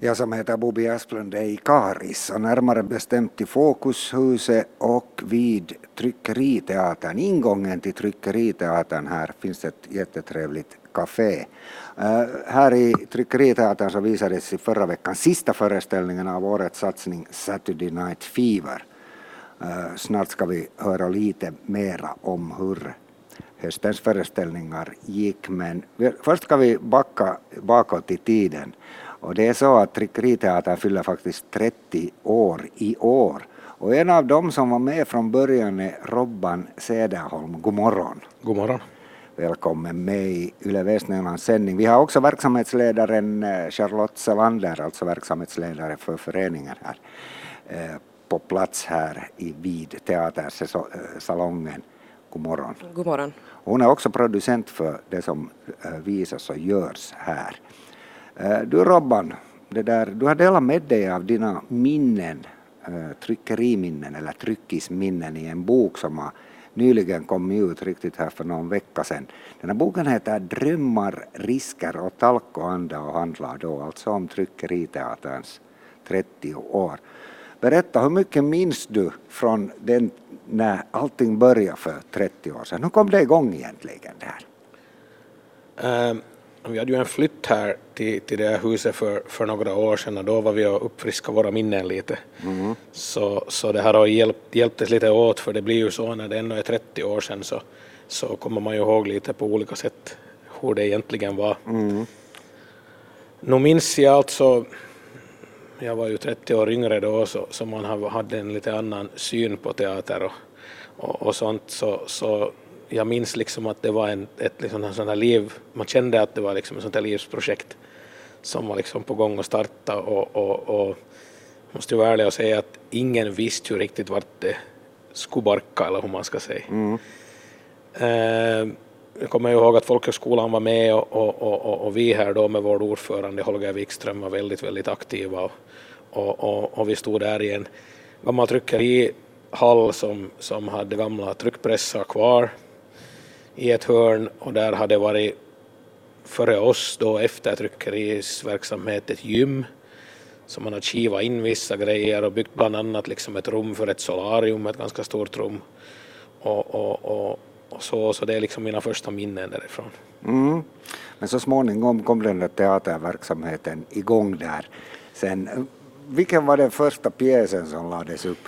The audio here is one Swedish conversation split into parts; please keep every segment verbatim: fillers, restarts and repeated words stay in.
Jag som heter Bobby Asplund är i Karis och närmare bestämt i Fokushuset och vid Tryckeriteatern. Ingången till Tryckeriteatern här finns ett jättetrevligt café. Uh, här i Tryckeriteatern så visades i förra veckan sista föreställningen av årets satsning Saturday Night Fever. Uh, snart ska vi höra lite mera om hur höstens föreställningar gick, men först ska vi backa bakåt i tiden. Och det är så att Tryckeriteatern fyller faktiskt trettio år i år. Och en av dem som var med från början är Robban Cederholm. God morgon. God morgon. Välkommen med i Yle Västnylands sändning. Vi har också verksamhetsledaren Charlotte Salander, alltså verksamhetsledare för föreningen här, på plats här i vid teatersalongen. God morgon. God morgon. Hon är också producent för det som visas och görs här. Du Robban, det där, du har delat med dig av dina minnen, tryckeriminnen eller tryckisminnen i en bok som har nyligen kommit ut riktigt här för någon vecka sedan. Den här boken heter Drömmar, risker och talkoanda och handlar då alltså om Tryckeriteaterns trettio år. Berätta, hur mycket minns du från den när allting började för trettio år sedan? Hur kom det igång egentligen det här? Um, vi hade ju en flytt här till, till det här huset för, för några år sedan och då var vi och uppfriska våra minnen lite. Mm. Så, så det här har hjälpt, hjälptes lite åt, för det blir ju så när det ändå är trettio år sedan så, så kommer man ju ihåg lite på olika sätt hur det egentligen var. Mm. Nu minns jag alltså, jag var ju trettio år yngre då så, så man hade en lite annan syn på teater och, och, och sånt så, så jag minns liksom att det var en, ett liksom sånt här liv, man kände att det var liksom ett sånt här livsprojekt som var liksom på gång att starta och, och, och måste ju vara ärlig och säga att ingen visste ju riktigt vart det skulle barka eller hur man ska säga. Mm. Uh, jag kommer ihåg att Folkhögskolan var med och, och, och, och vi här då med vår ordförande Holger Wikström var väldigt, väldigt aktiva och, och, och, och vi stod där i en gammal tryckerihall som, som hade gamla tryckpressar kvar i ett hörn och där hade varit före oss då efter tryckeris verksamhet ett gym som man hade kivat in vissa grejer och byggt bland annat liksom ett rum för ett solarium, ett ganska stort rum och, och, och, och så, så det är liksom mina första minnen därifrån. Mm. Men så småningom kom den där teaterverksamheten igång där. Sen, vilken var den första pjäsen som lades upp?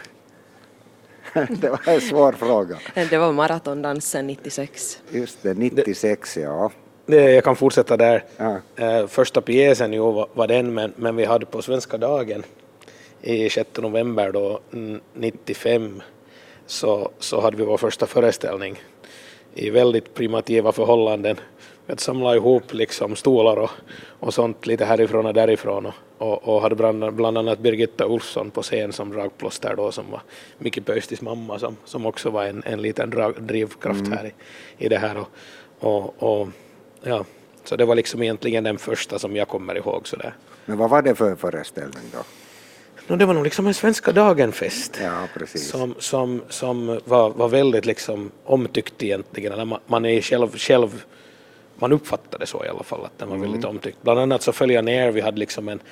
Det var en svår fråga. Det var maratondansen nittiosex. Just det, nittiosex, det, ja. Det, jag kan fortsätta där. Ja. Uh, första pjäsen ju var, var den, men, men vi hade på Svenska dagen i sjätte november då, nittiofem så, så hade vi vår första föreställning i väldigt primitiva förhållanden. Vi hade samlat ihop liksom stolar och, och sånt lite härifrån och därifrån och, och, och hade bland, bland annat Birgitta Olsson på scen som dragplåster då som var Micke Pöstis mamma som, som också var en, en liten drag, drivkraft mm. här i, i det här och, och, och ja, så det var liksom egentligen den första som jag kommer ihåg sådär. Men vad var det för föreställning då? No, det var nog liksom en Svenska dagen-fest ja, precis. som, som, som var, var väldigt liksom omtyckt egentligen. Eller man, man är själv, själv man uppfattade så i alla fall att den var mm. väldigt omtyckt. Bland annat så följde jag ner, vi hade liksom en,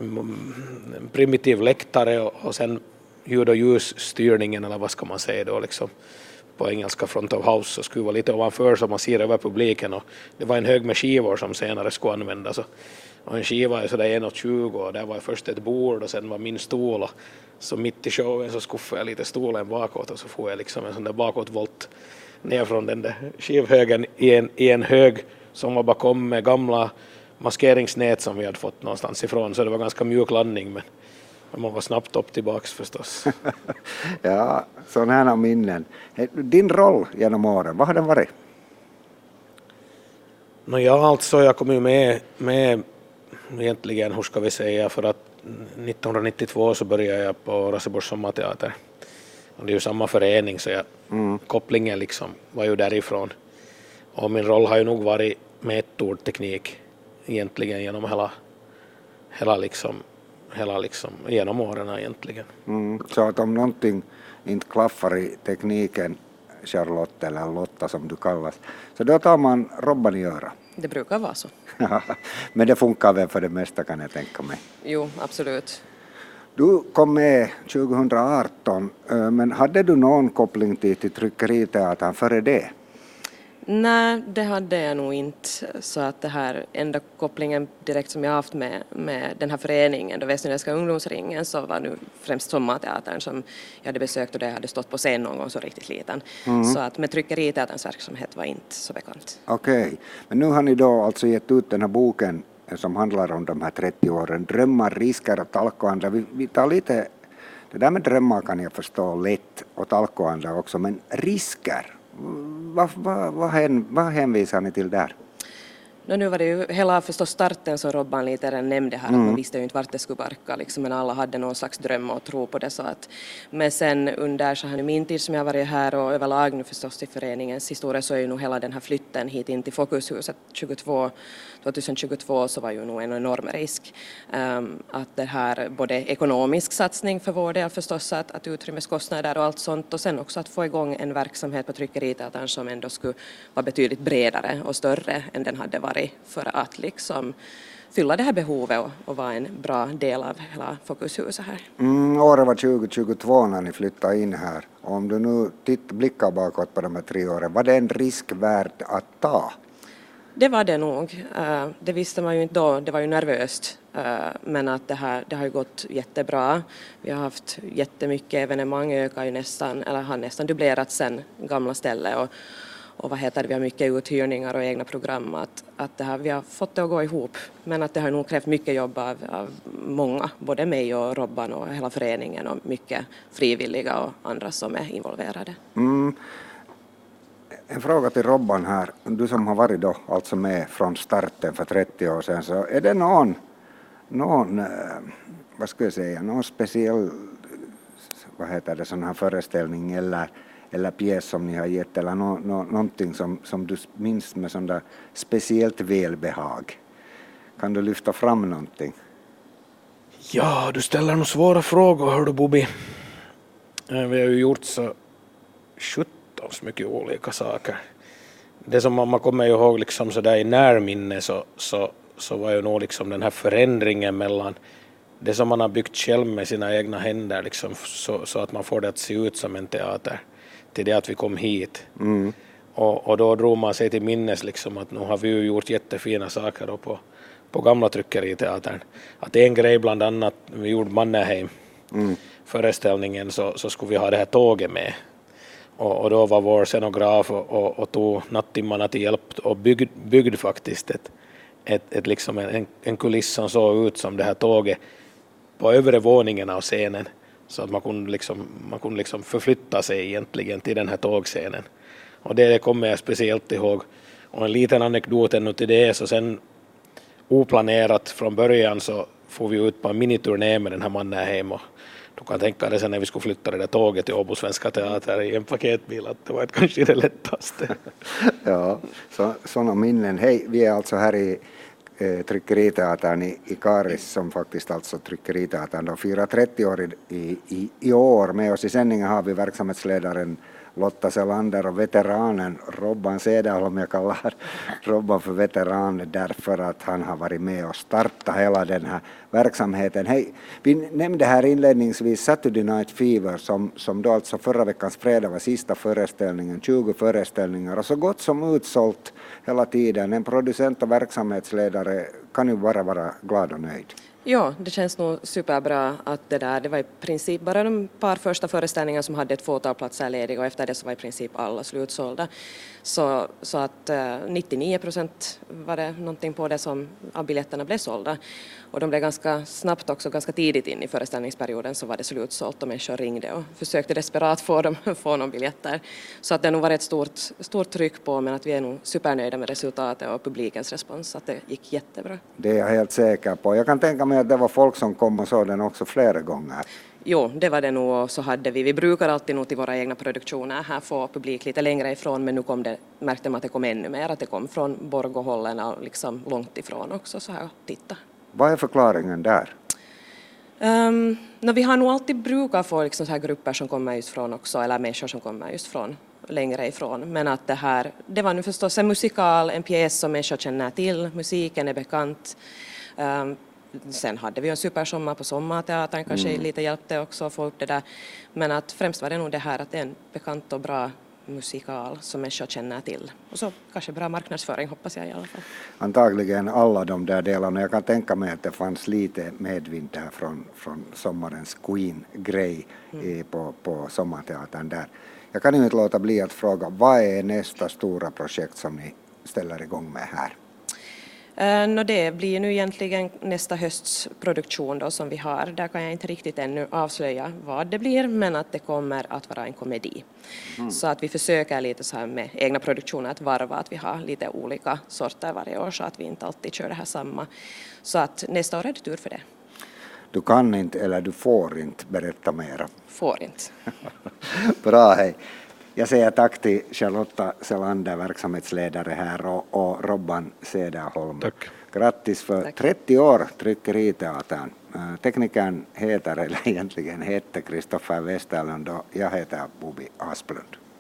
en primitiv läktare och, och sen ljud- och ljusstyrningen eller vad ska man säga då liksom på engelska front of house så skulle vara lite ovanför så man ser över publiken och det var en hög med skivor som senare skulle användas och, och en skiva är sådär en komma tjugo och där var först ett bord och sen var min stol och så mitt i showen så skuffade jag lite stolen bakåt och så får jag liksom en sån där bakåtvolt ner från den där skivhögen i en, i en hög som var bakom med gamla maskeringsnät som vi hade fått någonstans ifrån så det var ganska mjuk landning men man var snabbt upp tillbaks förstås. Ja, sådana här minnen. Din roll genom åren, vad har den varit? No, ja, alltså jag kom ju med, med egentligen, hur ska vi säga, för att nittonhundranittiotvå så började jag på Raseborgs sommarteater. Och det är ju samma förening så jag, mm. kopplingen liksom var ju därifrån. Och min roll har ju nog varit metodteknik egentligen genom hela, hela liksom hela liksom genom åren egentligen. Mm, så att om någonting inte klaffar i tekniken, Charlotte eller Lotta som du kallas, så då tar man Robban i öra. Det brukar vara så. Men det funkar väl för det mesta, kan jag tänka mig. Jo, absolut. Du kom med tjugo arton, men hade du någon koppling till, till tryckeriteatern före det? Nej, det hade jag nog inte. Så att det här enda kopplingen direkt som jag haft med, med den här föreningen, då Västnyländska ungdomsringen, så var nu främst Sommarteatern som jag hade besökt och där jag hade stått på scen någon gång så riktigt liten. Mm. Så att med tryckeriteaterns verksamhet var inte så bekant. Okej, okay. Men nu har ni då alltså gett ut den här boken som handlar om de här trettio åren. Drömmar, risker och talkoandra. Vi, vi tar lite, det där med drömmar kan jag förstå lätt och talkoandra också, men risker, vad, vad, vad, hän, vad hänvisar ni till där? No, nu var det ju hela förstås starten som Robban lite redan nämnde här, mm. att man visste ju inte vart det skulle barka liksom, men alla hade någon slags dröm och tro på det. Så att, men sen under så här nu min tid som jag varit här och överlag nu förstås i föreningens historia så är ju nog hela den här flytten hit in till Fokushuset tjugotvå, tjugohundratjugotvå så var ju nog en enorm risk. Um, att det här både ekonomisk satsning för vår del förstås, att, att utrymmeskostnader och allt sånt och sen också att få igång en verksamhet på tryckeriteatern som ändå skulle vara betydligt bredare och större än den hade varit för att liksom fylla det här behovet och, och vara en bra del av hela Fokushuset här. Mm, året var tjugohundratjugotvå när ni flyttade in här. Om du nu tittar, blickar bakåt på de här tre åren, var det en risk värd att ta? Det var det nog. Uh, det visste man ju inte då, det var ju nervöst. Uh, men att det, här, det har ju gått jättebra. Vi har haft jättemycket evenemang, ökar ju nästan, eller har nästan dubblerat sen gamla stället. Och, och vad heter det, vi har mycket uthyrningar och egna program. Att, att det här, vi har fått det att gå ihop. Men att det har nog krävt mycket jobb av, av många, både mig och Robban och hela föreningen och mycket frivilliga och andra som är involverade. Mm. En fråga till Robban här. Du som har varit då alltså med från starten för trettio år sedan, så är det någon, någon vad ska jag säga, någon speciell, vad heter det, sån här föreställning eller, eller pjäs som ni har gett eller no, no, någonting som, som du minns med sån där speciellt välbehag? Kan du lyfta fram någonting? Ja, du ställer nog svåra frågor, hör du Bobby. Vi har ju gjort så sjutton så mycket olika saker. Det som man kommer ihåg liksom så där i närminne så, så, så var ju nog liksom den här förändringen mellan det som man har byggt själv med sina egna händer liksom, så, så att man får det att se ut som en teater till det att vi kom hit. Mm. Och, och då drog man sig till minnes liksom att nu har vi ju gjort jättefina saker då på, på gamla tryckeriteatern. Att en grej bland annat, vi gjorde Mannerheim mm. föreställningen så, så skulle vi ha det här tåget med. Och, och då var vår scenograf och, och, och tog nattimmarna till hjälp och byggde, byggde faktiskt ett, ett, ett liksom en, en kuliss som såg ut som det här tåget på övre våningen av scenen. Så att man kunde, liksom, man kunde liksom förflytta sig egentligen till den här tågscenen. Och det, det kommer jag speciellt ihåg. Och en liten anekdot ännu till det, så sen oplanerat från början så får vi ut på en miniturné med den här Mannerheim. Och du kan tänka dig sen när vi skulle flytta det där tåget till Åbo Svenska Teater i en paketbil att det var ett kanske det lättaste. Ja, så, sådana minnen. Hej, vi är alltså här i eh, tryckeriteatern i, i Karis som faktiskt alltså tryckeriteatern då firar trettio år i, i, i år. Med oss i sändningen har vi verksamhetsledaren Lotta Selander och veteranen Robban Cederholm. Jag kallar Robban för veteran därför att han har varit med och startat hela den här verksamheten. Hej, vi nämnde här inledningsvis Saturday Night Fever som, som då alltså förra veckans fredag var sista föreställningen, tjugo föreställningar och så gott som utsålt hela tiden. En producent och verksamhetsledare kan ju bara vara glad och nöjd. Ja, det känns nog superbra att det där, det var i princip bara de par första föreställningar som hade ett fåtal platser lediga och efter det så var i princip alla slutsålda. Så, så att eh, nittionio procent var det någonting på det som av biljetterna blev sålda. Och de blev ganska snabbt också, ganska tidigt in i föreställningsperioden så var det slutsålt och människor ringde och försökte desperat få dem få någon biljetter. Så att det nog var ett stort, stort tryck på, men att vi är nog supernöjda med resultatet och publikens respons, att det gick jättebra. Det är jag helt säker på. Jag kan tänka mig att det var folk som kom och såg den också flera gånger. Jo, det var det nog, och så hade vi, vi brukar alltid nog till våra egna produktioner här få publik lite längre ifrån, men nu kom det, märkte man att det kom ännu mer, att det kom från Borgåhållen och liksom långt ifrån också så här, titta. Vad är förklaringen där? Um, no, vi har nog alltid brukat få liksom så här grupper som kommer just från också, eller människor som kommer just från längre ifrån. Men att det här, det var nu förstås en musikal, en pjäs som människor känner till, musiken är bekant. Um, sen hade vi en supersommar på Sommarteatern, kanske mm. lite hjälpte också att få upp det där. Men att främst var det nog det här att det är en bekant och bra musikal som människor känner till. Och så kanske bra marknadsföring, hoppas jag i alla fall. Antagligen alla de där delarna. Jag kan tänka mig att det fanns lite medvind där från, från sommarens Queen-grej mm. på, på Sommarteatern där. Jag kan ju inte låta bli att fråga, vad är nästa stora projekt som ni ställer igång med här? Uh, no, det blir nu egentligen nästa hösts produktion då som vi har. Där kan jag inte riktigt ännu avslöja vad det blir, men att det kommer att vara en komedi. Mm. Så att vi försöker lite så här med egna produktioner att varva, att vi har lite olika sorter varje år så att vi inte alltid kör det här samma. Så att nästa år är det tur för det. Du kan inte eller du får inte berätta mera. Får inte. Bra, hej. Jag säger tack till Charlotta Selander, verksamhetsledare här, och, och Robban Cederholm. Tack. Grattis för tack. trettio år Tryckeriteatern. Teknikern heter, eller egentligen hette Kristoffer Westerlund och jag heter Bobi Asplund.